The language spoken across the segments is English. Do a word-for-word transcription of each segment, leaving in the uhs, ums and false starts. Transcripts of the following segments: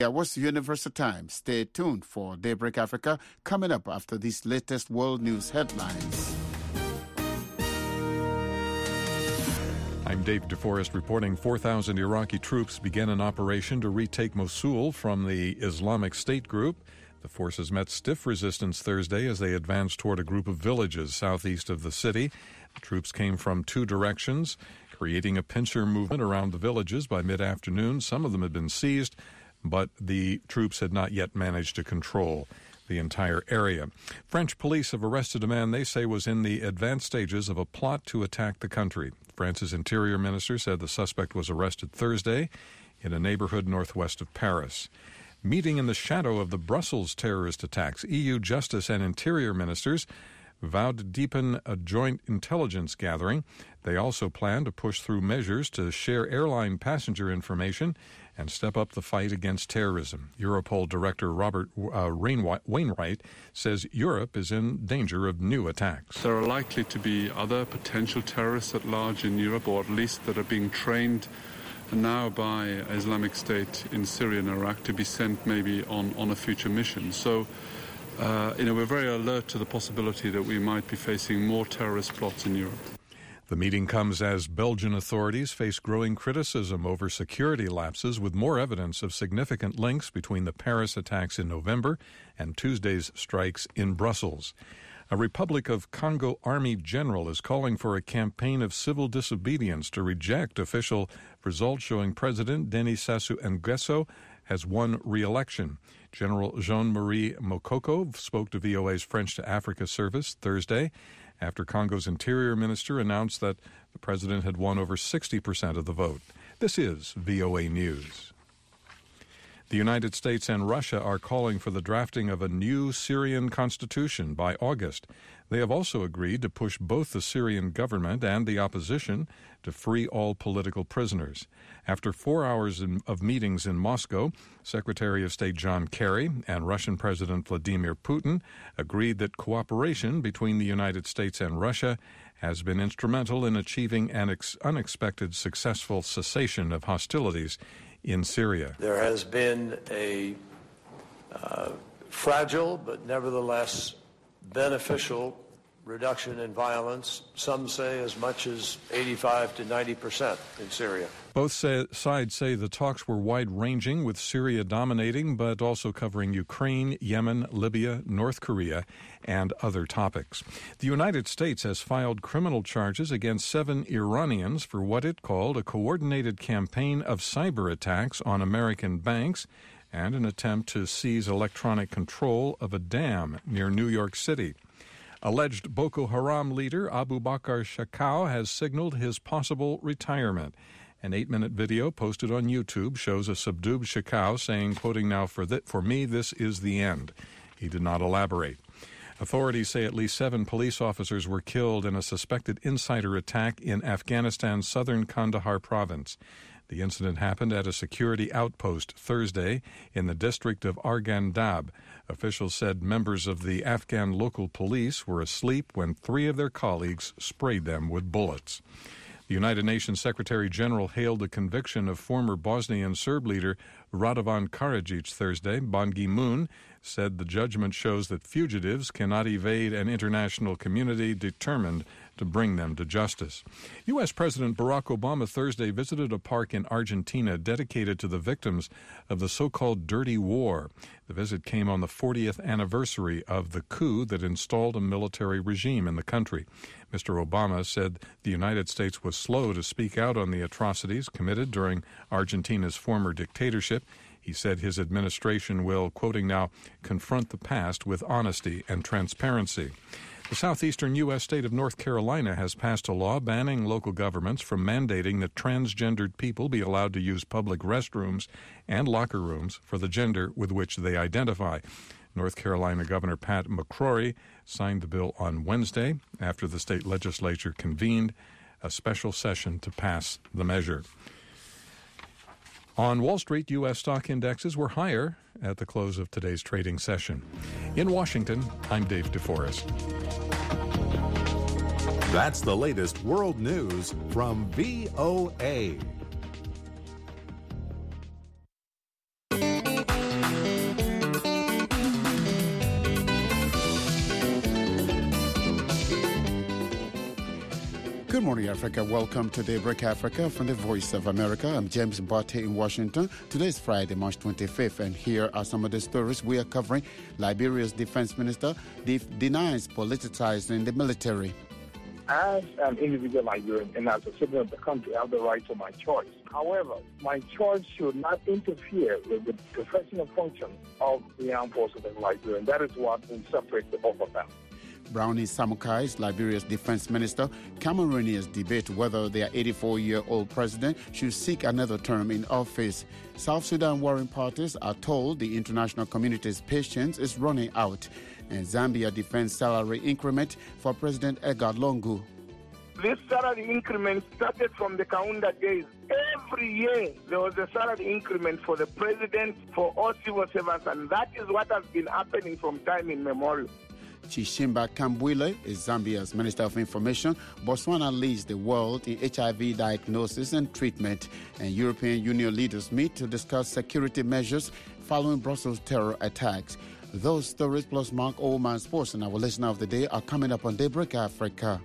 That was Universal Time. Stay tuned for Daybreak Africa coming up after these latest world news headlines. I'm Dave DeForest reporting four thousand Iraqi troops began an operation to retake Mosul from the Islamic State group. The forces met stiff resistance Thursday as they advanced toward a group of villages southeast of the city. The troops came from two directions, creating a pincer movement around the villages by mid-afternoon. Some of them had been seized, but the troops had not yet managed to control the entire area. French police have arrested a man they say was in the advanced stages of a plot to attack the country. France's interior minister said the suspect was arrested Thursday in a neighborhood northwest of Paris. Meeting in the shadow of the Brussels terrorist attacks, E U Justice and Interior ministers vowed to deepen a joint intelligence gathering. They also plan to push through measures to share airline passenger information and step up the fight against terrorism. Europol Director Robert uh, Wainwright says Europe is in danger of new attacks. There are likely to be other potential terrorists at large in Europe, or at least that are being trained now by Islamic State in Syria and Iraq to be sent maybe on, on a future mission. So, uh, you know, we're very alert to the possibility that we might be facing more terrorist plots in Europe. The meeting comes as Belgian authorities face growing criticism over security lapses, with more evidence of significant links between the Paris attacks in November and Tuesday's strikes in Brussels. A Republic of Congo Army general is calling for a campaign of civil disobedience to reject official results showing President Denis Sassou Nguesso has won re-election. General Jean-Marie Mokoko spoke to V O A's French to Africa service Thursday after Congo's interior minister announced that the president had won over sixty percent of the vote. This is V O A News. The United States and Russia are calling for the drafting of a new Syrian constitution by August. They have also agreed to push both the Syrian government and the opposition to free all political prisoners. After four hours of meetings in Moscow, Secretary of State John Kerry and Russian President Vladimir Putin agreed that cooperation between the United States and Russia has been instrumental in achieving an ex- unexpected successful cessation of hostilities in Syria. There has been a uh, fragile but nevertheless beneficial reduction in violence, some say as much as eighty-five to ninety percent in Syria. Both say, sides say the talks were wide-ranging, with Syria dominating, but also covering Ukraine, Yemen, Libya, North Korea, and other topics. The United States has filed criminal charges against seven Iranians for what it called a coordinated campaign of cyber attacks on American banks and an attempt to seize electronic control of a dam near New York City. Alleged Boko Haram leader Abu Bakr Shekau has signaled his possible retirement. An eight-minute video posted on YouTube shows a subdued Shekau saying, quoting now, for, th- for me, this is the end. He did not elaborate. Authorities say at least seven police officers were killed in a suspected insider attack in Afghanistan's southern Kandahar province. The incident happened at a security outpost Thursday in the district of Arghandab. Officials said members of the Afghan local police were asleep when three of their colleagues sprayed them with bullets. The United Nations Secretary General hailed the conviction of former Bosnian Serb leader Radovan Karadzic Thursday. Ban Ki-moon said the judgment shows that fugitives cannot evade an international community determined to bring them to justice. U S. President Barack Obama Thursday visited a park in Argentina dedicated to the victims of the so-called Dirty War. The visit came on the fortieth anniversary of the coup that installed a military regime in the country. Mister Obama said the United States was slow to speak out on the atrocities committed during Argentina's former dictatorship. He said his administration will, quoting now, confront the past with honesty and transparency. The southeastern U S state of North Carolina has passed a law banning local governments from mandating that transgendered people be allowed to use public restrooms and locker rooms for the gender with which they identify. North Carolina Governor Pat McCrory signed the bill on Wednesday after the state legislature convened a special session to pass the measure. On Wall Street, U S stock indexes were higher at the close of today's trading session. In Washington, I'm Dave DeForest. That's the latest world news from V O A. Good morning, Africa. Welcome to Daybreak Africa from the Voice of America. I'm James Botte in Washington. Today is Friday, March twenty-fifth, and here are some of the stories we are covering. Liberia's defense minister de- denies politicizing the military. As an individual Liberian and as a citizen of the country, I have the right to my choice. However, my choice should not interfere with the professional function of the armed forces of Liberia, and that is what will separate the both of them. Brownie Samukai is Liberia's defense minister. Cameroonians debate whether their eighty-four-year-old president should seek another term in office. South Sudan warring parties are told the international community's patience is running out. And Zambia defends salary increment for President Edgar Lungu. This salary increment started from the Kaunda days. Every year there was a salary increment for the president, for all civil servants, and that is what has been happening from time immemorial. Chishimba Kambwile is Zambia's Minister of Information. Botswana leads the world in H I V diagnosis and treatment. And European Union leaders meet to discuss security measures following Brussels terror attacks. Those stories plus Mark Oldman Sports and our listener of the day are coming up on Daybreak Africa.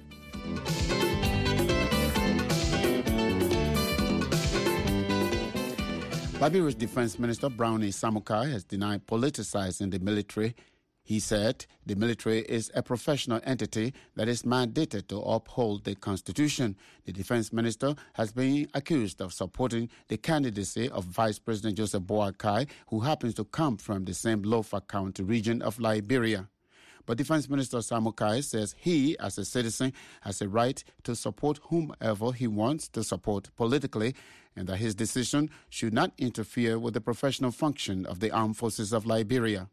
Liberia's Defense Minister Brownie Samukai has denied politicizing the military. He said the military is a professional entity that is mandated to uphold the Constitution. The defense minister has been accused of supporting the candidacy of Vice President Joseph Boakai, who happens to come from the same Lofa County region of Liberia. But Defense Minister Samukai says he, as a citizen, has a right to support whomever he wants to support politically, and that his decision should not interfere with the professional function of the armed forces of Liberia.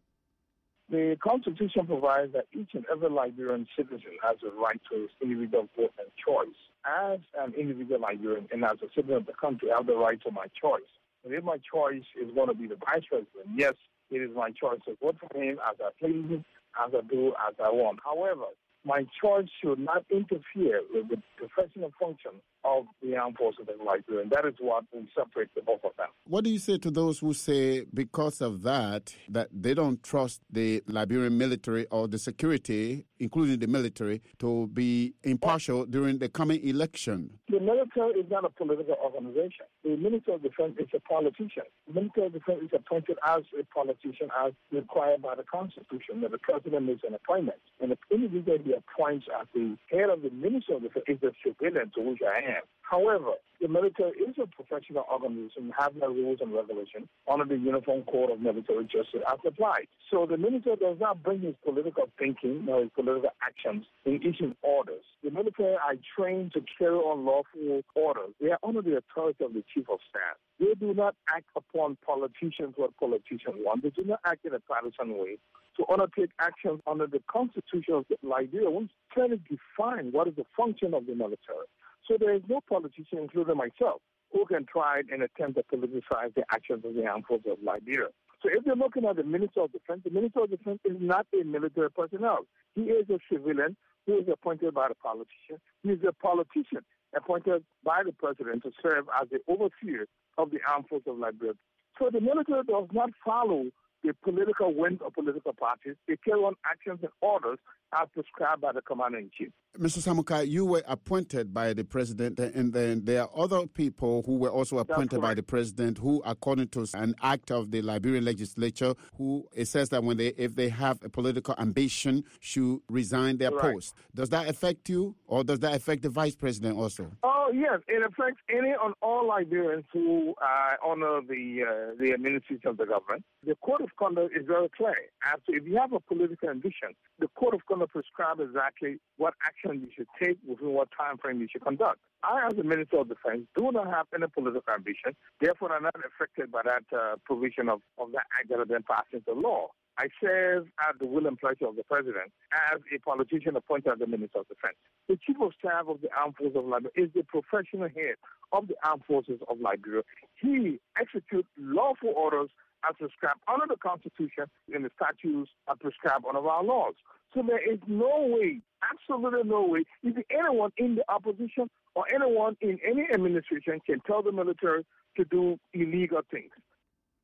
The Constitution provides that each and every Liberian citizen has a right to his individual vote and choice. As an individual Liberian and as a citizen of the country, I have the right to my choice. And if my choice is going to be the vice president, yes, it is my choice to vote for him as I please, as I do, as I want. However, my choice should not interfere with the professional function of the armed forces of Liberia, and that is what will separate the both of them. What do you say to those who say because of that, that they don't trust the Liberian military or the security, including the military, to be impartial during the coming election? The military is not a political organization. The Minister of Defense is a politician. The Minister of Defense is appointed as a politician as required by the Constitution, that the president makes an appointment. And the individual he appoints as the head of the Ministry of Defense is the civilian to which I am. However, the military is a professional organization, have their rules and regulations under the Uniform Code of Military Justice as applied. So the military does not bring his political thinking or his political actions in issuing orders. The military are trained to carry on lawful orders. They are under the authority of the Chief of Staff. They do not act upon politicians what politicians want. They do not act in a partisan way to undertake actions under the Constitution of Liberia, which clearly define what is the function of the military. So there is no politician, including myself, who can try and attempt to politicize the actions of the armed forces of Liberia. So if you're looking at the Minister of Defense, the Minister of Defense is not a military personnel. He is a civilian who is appointed by the politician. He is a politician appointed by the president to serve as the overseer of the armed forces of Liberia. So the military does not follow the political winds of political parties. They carry on actions and orders as prescribed by the commander-in-chief. Mister Samukai, you were appointed by the president, and then there are other people who were also appointed by the president who, according to an act of the Liberian legislature, who it says that when they, if they have a political ambition, should resign their right. post. Does that affect you, or does that affect the vice president also? Oh, yes. It affects any and all Liberians who uh, honor the, uh, the administration of the government. The Code of Conduct is very clear. As to if you have a political ambition, the Code of Conduct prescribe exactly what action you should take within what time frame you should conduct. I, as the Minister of Defense, do not have any political ambition. Therefore, I'm not affected by that uh, provision of, of that act that has been passed into law. I serve at the will and pleasure of the President as a politician appointed as the Minister of Defense. The Chief of Staff of the Armed Forces of Liberia is the professional head of the Armed Forces of Liberia. He executes lawful orders as prescribed under the Constitution and the statutes are prescribed under our laws. So there is no way, absolutely no way, if anyone in the opposition or anyone in any administration can tell the military to do illegal things.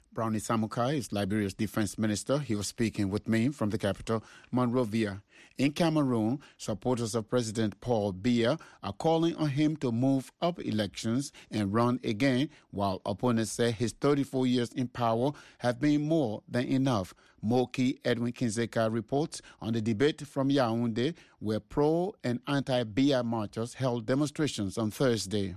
Brownie Samukai is Liberia's defense minister. He was speaking with me from the capital, Monrovia. In Cameroon, supporters of President Paul Biya are calling on him to move up elections and run again, while opponents say his thirty-four years in power have been more than enough. Moki Edwin Kinzeka reports on the debate from Yaoundé, where pro- and anti-Biya marchers held demonstrations on Thursday.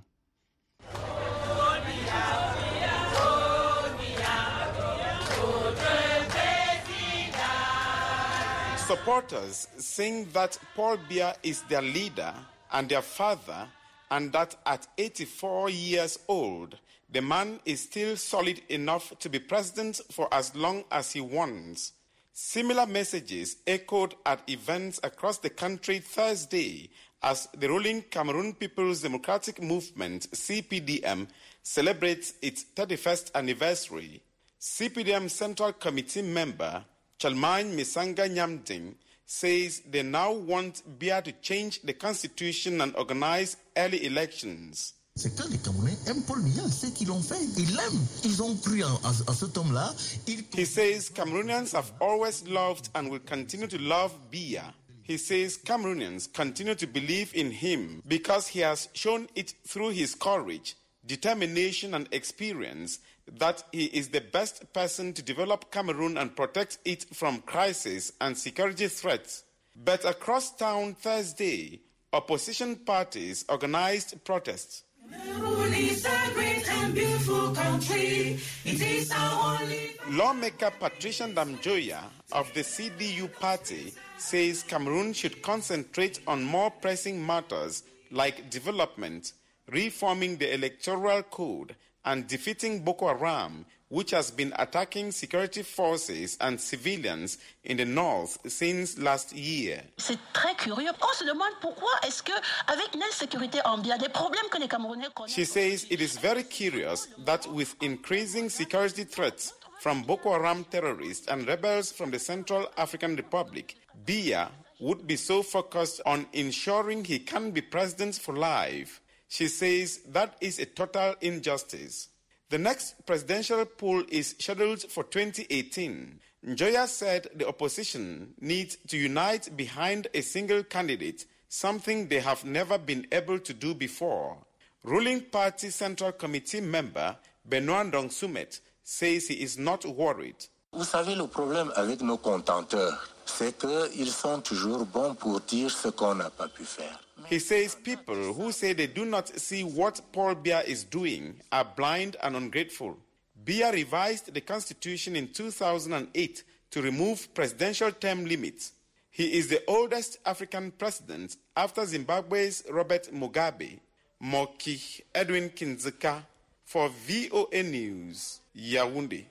Supporters saying that Paul Biya is their leader and their father, and that at eighty-four years old, the man is still solid enough to be president for as long as he wants. Similar messages echoed at events across the country Thursday as the ruling Cameroon People's Democratic Movement, C P D M, celebrates its thirty-first anniversary. C P D M Central Committee member Chalmagne Misanga Nyamding says they now want Biya to change the constitution and organize early elections. C'est que les Camerounais aiment Paul Biya, c'est ce qu'ils l'ont fait. Ils l'aiment. Ils ont cru à, à cet homme-là. He says Cameroonians have always loved and will continue to love Biya. He says Cameroonians continue to believe in him because he has shown it through his courage, determination and experience that he is the best person to develop Cameroon and protect it from crisis and security threats. But across town Thursday, opposition parties organized protests. Cameroon is a great and beautiful country. It is our only... Lawmaker Patricia Ndamjoya of the C D U party says Cameroon should concentrate on more pressing matters like development, reforming the electoral code, and defeating Boko Haram, which has been attacking security forces and civilians in the north since last year. C'est très curieux. On se demande pourquoi est-ce que, avec l'insécurité ambiante, des problèmes que les Camerounais connaissent. She says it is very curious that with increasing security threats from Boko Haram terrorists and rebels from the Central African Republic, Biya would be so focused on ensuring he can be president for life. She says that is a total injustice. The next presidential poll is scheduled for twenty eighteen. Njoya said the opposition needs to unite behind a single candidate, something they have never been able to do before. Ruling Party Central Committee member Benoît Ndong-Soumet says he is not worried. Vous savez, le problème avec nos contenteurs, c'est qu'ils sont toujours bons pour dire ce qu'on n'a pas pu faire. He says people who say they do not see what Paul Biya is doing are blind and ungrateful. Biya revised the constitution in two thousand eight to remove presidential term limits. He is the oldest African president after Zimbabwe's Robert Mugabe. Moki Edwin Kinzeka for V O A News, Yaoundé.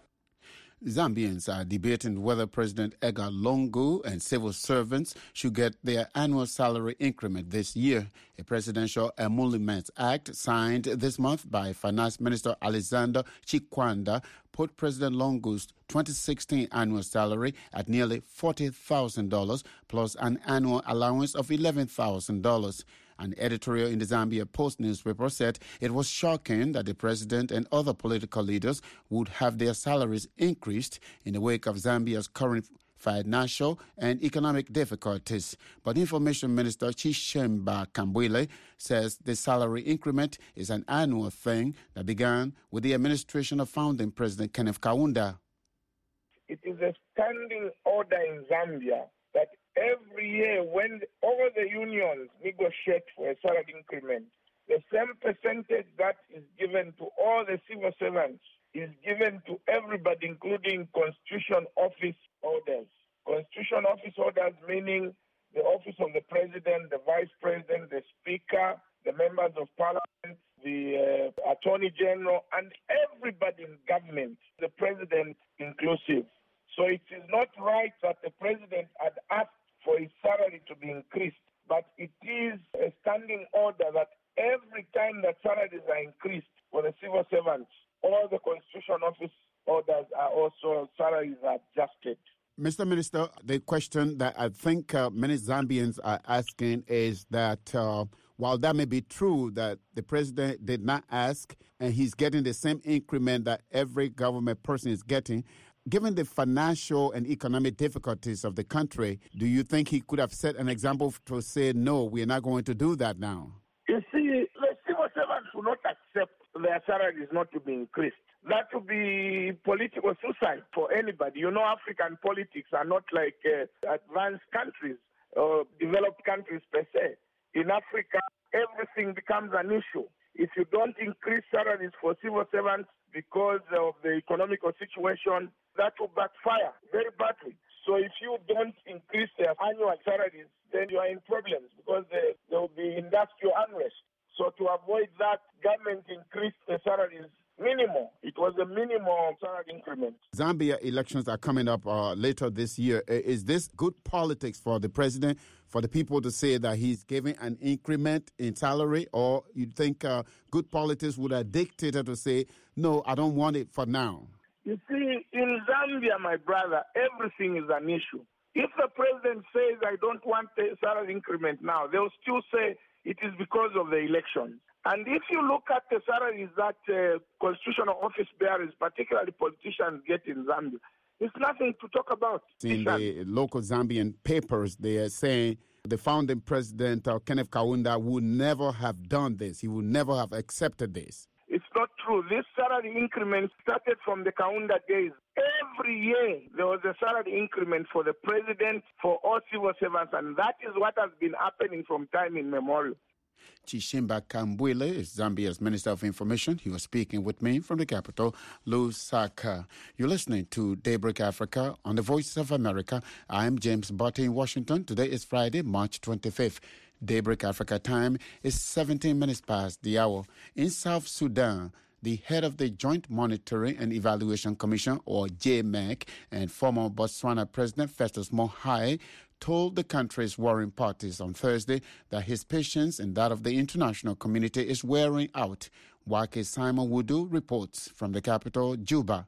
Zambians are debating whether President Edgar Lungu and civil servants should get their annual salary increment this year. A presidential emoluments act signed this month by Finance Minister Alexander Chikwanda put President Lungu's twenty sixteen annual salary at nearly forty thousand dollars plus an annual allowance of eleven thousand dollars. An editorial in the Zambia Post newspaper said it was shocking that the president and other political leaders would have their salaries increased in the wake of Zambia's current financial and economic difficulties. But Information Minister Chishemba Kambwile says the salary increment is an annual thing that began with the administration of founding President Kenneth Kaunda. It is a standing order in Zambia that every year when all the unions negotiate for a salary increment, the same percentage that is given to all the civil servants is given to everybody, including Constitution Office orders. Constitution Office orders meaning the office of the President, the Vice President, the Speaker, the members of Parliament, the uh, Attorney General, and everybody in government, the President inclusive. So it is not right that the President had asked for his salary to be increased, but it is a standing order that every time that salaries are increased for the civil servants, all the Constitution Office orders are also, salaries are adjusted. Mister Minister, the question that I think uh, many Zambians are asking is that uh, while that may be true that the president did not ask and he's getting the same increment that every government person is getting, given the financial and economic difficulties of the country, do you think he could have set an example to say, no, we're not going to do that now? You see, the civil servants will not accept their salaries not to be increased. That would be political suicide for anybody. You know, African politics are not like uh, advanced countries or developed countries per se. In Africa, everything becomes an issue. If you don't increase salaries for civil servants because of the economical situation, that will backfire very badly. So if you don't increase their annual salaries, then you are in problems because there, there will be industrial unrest. So to avoid that, government increased the salaries minimal. It was a minimal salary increment. Zambia elections are coming up uh, later this year. Is this good politics for the president, for the people to say that he's giving an increment in salary, or you think uh, good politics would have dictated to say, no, I don't want it for now? You see, in Zambia, my brother, everything is an issue. If the president says, I don't want a salary increment now, they'll still say it is because of the election. And if you look at the salaries that uh, constitutional office bearers, particularly politicians, get in Zambia, it's nothing to talk about. In the local Zambian papers, they are saying the founding president, uh, Kenneth Kaunda, would never have done this. He would never have accepted this. It's not true. This salary increment started from the Kaunda days. Every year there was a salary increment for the president, for all civil servants, and that is what has been happening from time immemorial. Chishimba Kambwile is Zambia's Minister of Information. He was speaking with me from the capital, Lusaka. You're listening to Daybreak Africa on the Voice of America. I'm James Botti in Washington. Today is Friday, March twenty-fifth. Daybreak Africa time is seventeen minutes past the hour. In South Sudan, the head of the Joint Monitoring and Evaluation Commission, or J M E C, and former Botswana President Festus Mogae told the country's warring parties on Thursday that his patience and that of the international community is wearing out. Wake Simon Wudu reports from the capital, Juba.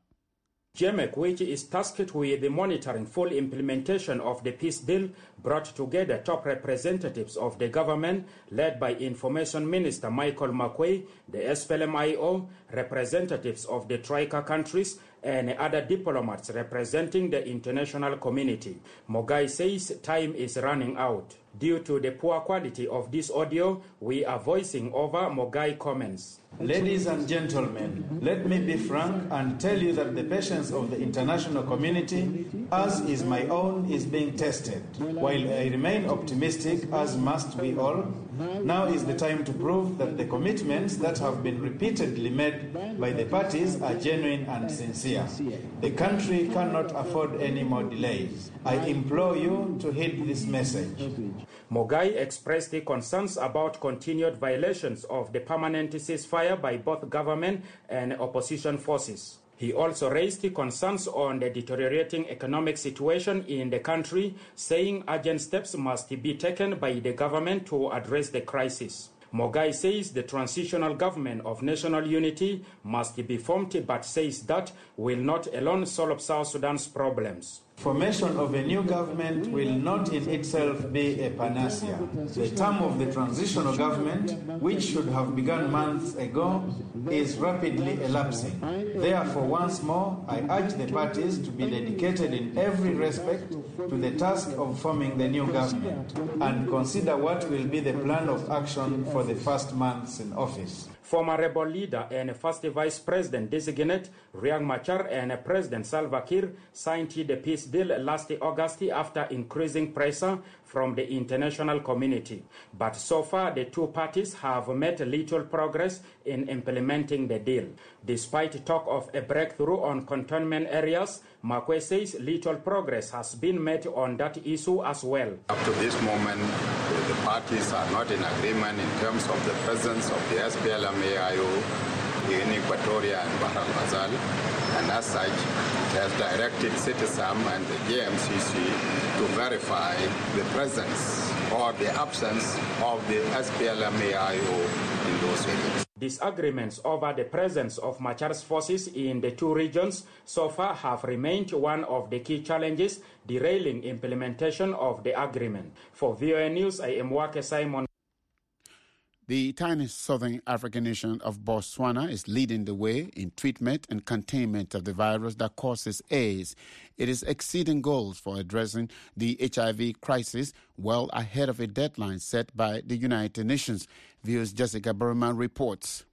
J M E C, which is tasked with monitoring full implementation of the peace deal, brought together top representatives of the government, led by Information Minister Michael Makuei, the S P L M I O, representatives of the Troika countries, and other diplomats representing the international community. Mogae says time is running out. Due to the poor quality of this audio, we are voicing over Mogae comments. Ladies and gentlemen, let me be frank and tell you that the patience of the international community, as is my own, is being tested. While I remain optimistic, as must we all, now is the time to prove that the commitments that have been repeatedly made by the parties are genuine and sincere. The country cannot afford any more delays. I implore you to heed this message. Mogae expressed the concerns about continued violations of the permanent ceasefire by both government and opposition forces. He also raised the concerns on the deteriorating economic situation in the country, saying urgent steps must be taken by the government to address the crisis. Mogae says the transitional government of national unity must be formed, but says that will not alone solve South Sudan's problems. Formation of a new government will not in itself be a panacea. The term of the transitional government, which should have begun months ago, is rapidly elapsing. Therefore, once more, I urge the parties to be dedicated in every respect to the task of forming the new government and consider what will be the plan of action for the first months in office. Former rebel leader and first vice president designate Riek Machar and President Salva Kiir signed the peace deal last August after increasing pressure from the international community. But so far, the two parties have made little progress in implementing the deal. Despite talk of a breakthrough on cantonment areas, Makuei says little progress has been made on that issue as well. Up to this moment, the parties are not in agreement in terms of the presence of the S P L M A I O in Equatoria and Bahr el Ghazal, and as such, it has directed Citisam and the J M C C to verify the presence or the absence of the S P L M A I O in those areas. Disagreements over the presence of Machar's forces in the two regions so far have remained one of the key challenges derailing implementation of the agreement. For V O A News, I am Wake Simon. The tiny southern African nation of Botswana is leading the way in treatment and containment of the virus that causes AIDS. It is exceeding goals for addressing the H I V crisis well ahead of a deadline set by the United Nations. V O's Jessica Berman reports.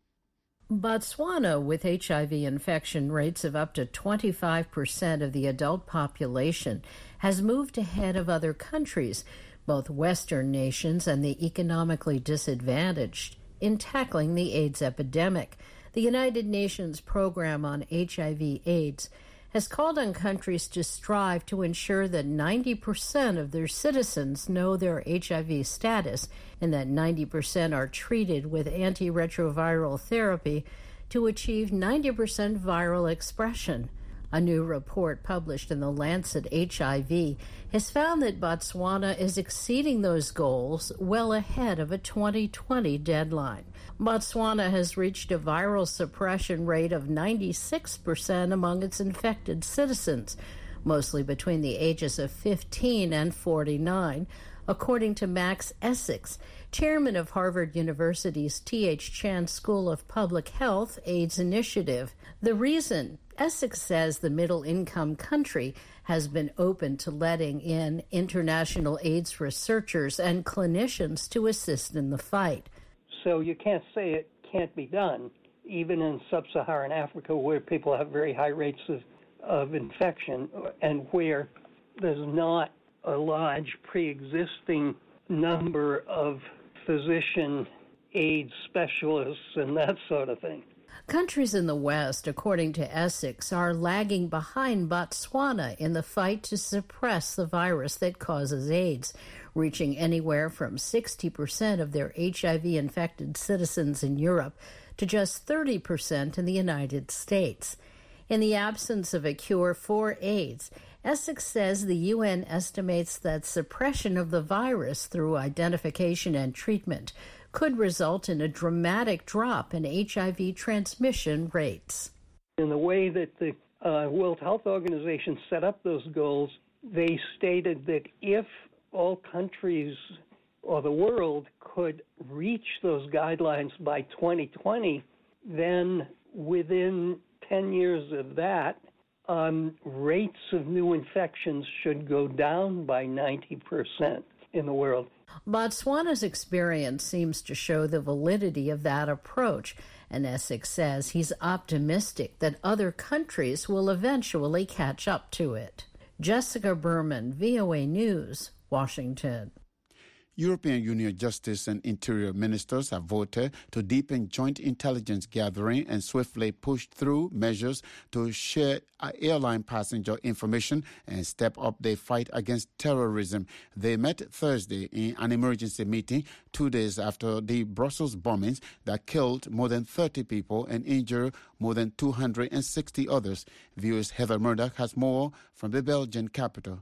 Botswana, with H I V infection rates of up to twenty-five percent of the adult population, has moved ahead of other countries, both Western nations and the economically disadvantaged, in tackling the AIDS epidemic. The United Nations Program on H I V AIDS has called on countries to strive to ensure that ninety percent of their citizens know their H I V status and that ninety percent are treated with antiretroviral therapy to achieve ninety percent viral expression. A new report published in the Lancet H I V has found that Botswana is exceeding those goals well ahead of a twenty twenty deadline. Botswana has reached a viral suppression rate of ninety-six percent among its infected citizens, mostly between the ages of fifteen and forty-nine, according to Max Essex, chairman of Harvard University's T H Chan School of Public Health AIDS Initiative. The reason, Essex says, the middle-income country has been open to letting in international AIDS researchers and clinicians to assist in the fight. So you can't say it can't be done, even in sub-Saharan Africa where people have very high rates of, of infection and where there's not a large pre-existing number of physician AIDS specialists and that sort of thing. Countries in the West, according to Essex, are lagging behind Botswana in the fight to suppress the virus that causes AIDS, reaching anywhere from sixty percent of their H I V-infected citizens in Europe to just thirty percent in the United States. In the absence of a cure for AIDS, Essex says the U N estimates that suppression of the virus through identification and treatment could result in a dramatic drop in H I V transmission rates. In the way that the uh, World Health Organization set up those goals, they stated that if all countries or the world could reach those guidelines by twenty twenty, then within ten years of that, um, rates of new infections should go down by ninety percent in the world. Botswana's experience seems to show the validity of that approach, and Essex says he's optimistic that other countries will eventually catch up to it. Jessica Berman, V O A News, Washington. European Union Justice and Interior Ministers have voted to deepen joint intelligence gathering and swiftly push through measures to share airline passenger information and step up their fight against terrorism. They met Thursday in an emergency meeting two days after the Brussels bombings that killed more than thirty people and injured more than two hundred sixty others. V O's Heather Murdoch has more from the Belgian capital.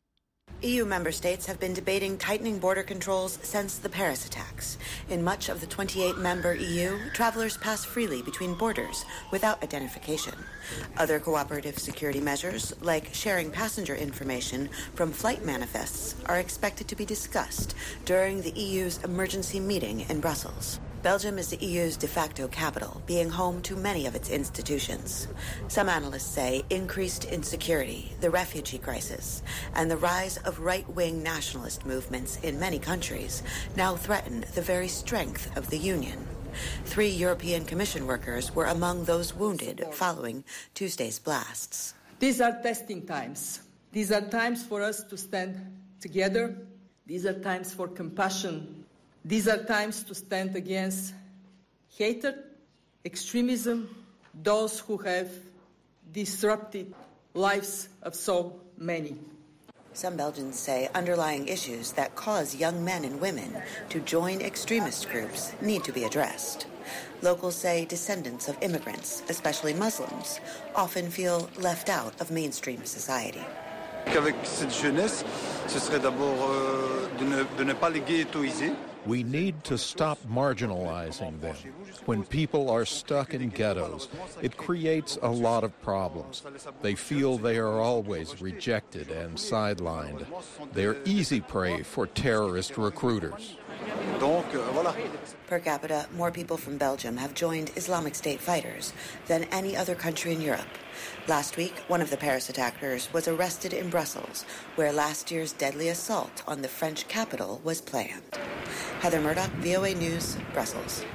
E U member states have been debating tightening border controls since the Paris attacks. In much of the twenty-eight member E U, travelers pass freely between borders without identification. Other cooperative security measures, like sharing passenger information from flight manifests, are expected to be discussed during the E U's emergency meeting in Brussels. Belgium is the E U's de facto capital, being home to many of its institutions. Some analysts say increased insecurity, the refugee crisis, and the rise of right-wing nationalist movements in many countries now threaten the very strength of the Union. Three European Commission workers were among those wounded following Tuesday's blasts. These are testing times. These are times for us to stand together. These are times for compassion. These are times to stand against hatred, extremism, those who have disrupted lives of so many. Some Belgians say underlying issues that cause young men and women to join extremist groups need to be addressed. Locals say descendants of immigrants, especially Muslims, often feel left out of mainstream society. Qu'avec cette jeunesse, ce serait d'abord euh, de, ne, de ne pas les ghettoiser We need to stop marginalizing them. When people are stuck in ghettos, it creates a lot of problems. They feel they are always rejected and sidelined. They're easy prey for terrorist recruiters. Per capita, more people from Belgium have joined Islamic State fighters than any other country in Europe. Last week, one of the Paris attackers was arrested in Brussels, where last year's deadly assault on the French capital was planned. Heather Murdoch, V O A News, Brussels.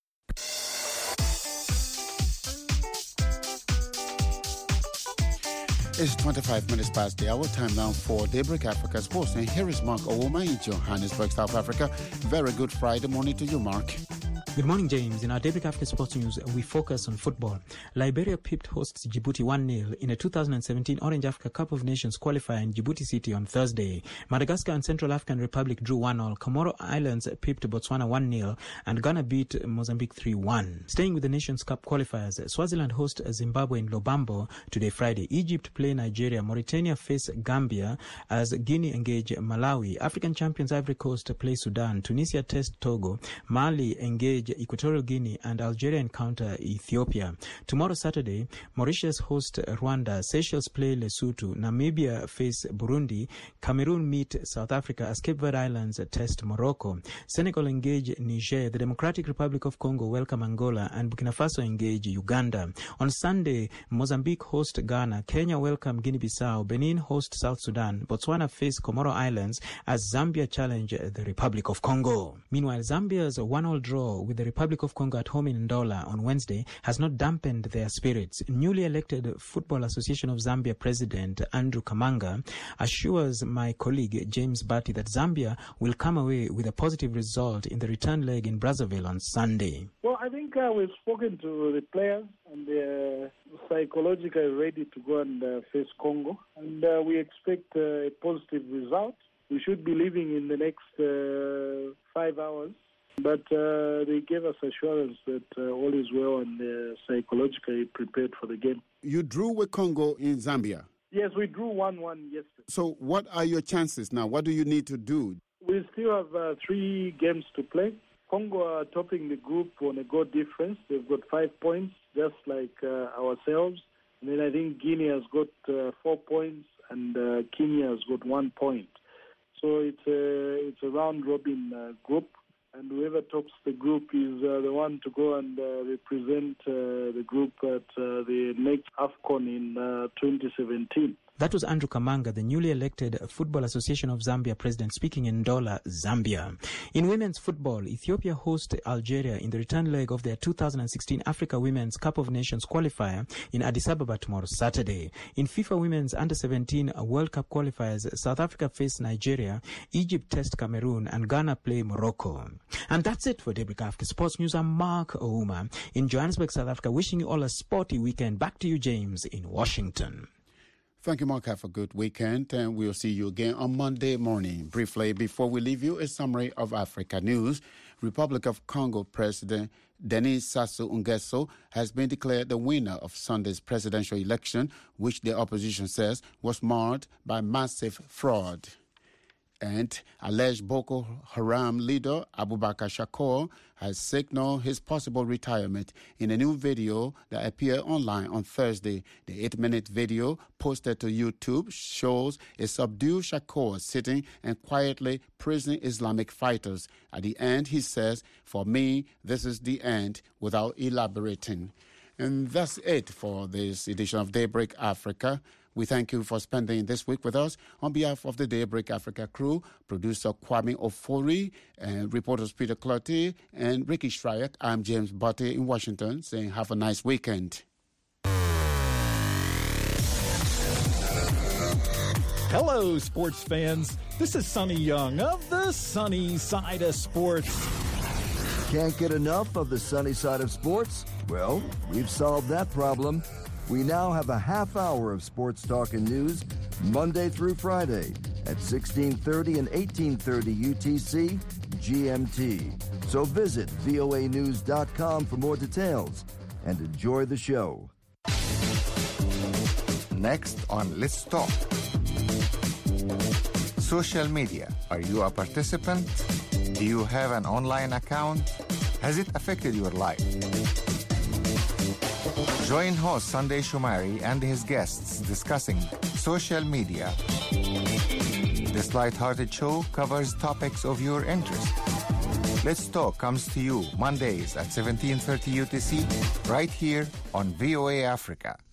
It's twenty-five minutes past the hour. Time now for Daybreak Africa Sports. And here is Mark Owoma in Johannesburg, South Africa. Very good Friday morning to you, Mark. Good morning, James. In our Daybreak Africa Sports News, we focus on football. Liberia pipped hosts Djibouti one nil in a two thousand seventeen Orange Africa Cup of Nations qualifier in Djibouti City on Thursday. Madagascar and Central African Republic drew one all. Comoro Islands pipped Botswana one nil, and Ghana beat Mozambique three one. Staying with the Nations Cup qualifiers, Swaziland host Zimbabwe in Lobambo today, Friday. Egypt play Nigeria. Mauritania face Gambia as Guinea engage Malawi. African champions Ivory Coast play Sudan. Tunisia test Togo. Mali engage Equatorial Guinea, and Algeria encounter Ethiopia. Tomorrow, Saturday, Mauritius host Rwanda, Seychelles play Lesotho, Namibia face Burundi, Cameroon meet South Africa as Cape Verde Islands test Morocco, Senegal engage Niger, the Democratic Republic of Congo welcome Angola, and Burkina Faso engage Uganda. On Sunday, Mozambique host Ghana, Kenya welcome Guinea-Bissau, Benin host South Sudan, Botswana face Comoro Islands as Zambia challenge the Republic of Congo. Meanwhile, Zambia's one-all draw with the Republic of Congo at home in Ndola on Wednesday has not dampened their spirits. Newly elected Football Association of Zambia President Andrew Kamanga assures my colleague James Batty that Zambia will come away with a positive result in the return leg in Brazzaville on Sunday. Well, I think uh, we've spoken to the players and they're psychologically ready to go and uh, face Congo, and uh, we expect uh, a positive result. We should be leaving in the next uh, five hours. But uh, they gave us assurance that uh, all is well and they're psychologically prepared for the game. You drew with Congo in Zambia? Yes, we drew one one yesterday. So what are your chances now? What do you need to do? We still have uh, three games to play. Congo are topping the group on a goal difference. They've got five points, just like uh, ourselves. And then I think Guinea has got uh, four points and uh, Kenya has got one point. So it's a, it's a round-robin uh, group. And whoever tops the group is uh, the one to go and uh, represent uh, the group at uh, the next AFCON in uh, twenty seventeen. That was Andrew Kamanga, the newly elected Football Association of Zambia president, speaking in Ndola, Zambia. In women's football, Ethiopia host Algeria in the return leg of their two thousand sixteen Africa Women's Cup of Nations qualifier in Addis Ababa tomorrow, Saturday. In FIFA Women's Under seventeen World Cup qualifiers, South Africa face Nigeria, Egypt test Cameroon, and Ghana play Morocco. And that's it for Daybreak Africa Sports News. I'm Mark Ouma in Johannesburg, South Africa, wishing you all a sporty weekend. Back to you, James, in Washington. Thank you, Mark. Have a good weekend, and we'll see you again on Monday morning. Briefly, before we leave you, a summary of Africa news. Republic of Congo President Denis Sassou Nguesso has been declared the winner of Sunday's presidential election, which the opposition says was marred by massive fraud. And alleged Boko Haram leader Abubakar Shakor has signaled his possible retirement in a new video that appeared online on Thursday. The eight-minute video posted to YouTube shows a subdued Shakor sitting and quietly praising Islamic fighters. At the end, he says, "For me, this is the end," without elaborating. And that's it for this edition of Daybreak Africa. We thank you for spending this week with us. On behalf of the Daybreak Africa crew, producer Kwame Ofori, and reporters Peter Clottey and Ricky Shryak, I'm James Batty in Washington, saying have a nice weekend. Hello, sports fans. This is Sonny Young of the Sunny Side of Sports. Can't get enough of the sunny side of sports? Well, we've solved that problem. We now have a half hour of sports talk and news Monday through Friday at sixteen thirty and eighteen thirty U T C G M T. So visit V O A news dot com for more details and enjoy the show. Next on Let's Talk. Social media. Are you a participant? Do you have an online account? Has it affected your life? Join host Sunday Shumari and his guests discussing social media. This light-hearted show covers topics of your interest. Let's Talk comes to you Mondays at seventeen thirty U T C, right here on V O A Africa.